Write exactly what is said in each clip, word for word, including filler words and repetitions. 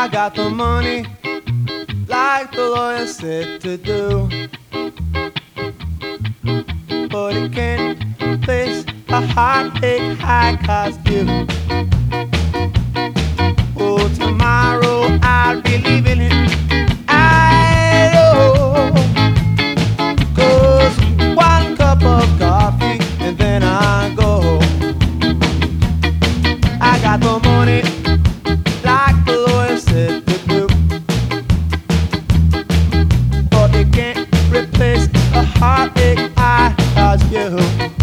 I got the money, like the lawyer said to do, but it can't replace a heartache high cost you. Oh, tomorrow I'll be leaving it. I know, 'cause one cup of coffee and then I go. I got the money, like the lawyer said to do, but it can't replace a heartache I caused you.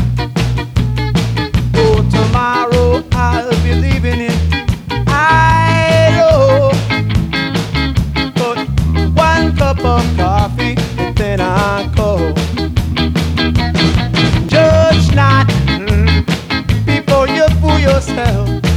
Oh, tomorrow I'll be leaving it. I know, but one cup of coffee and then I go. Judge not, mm, before you fool yourself.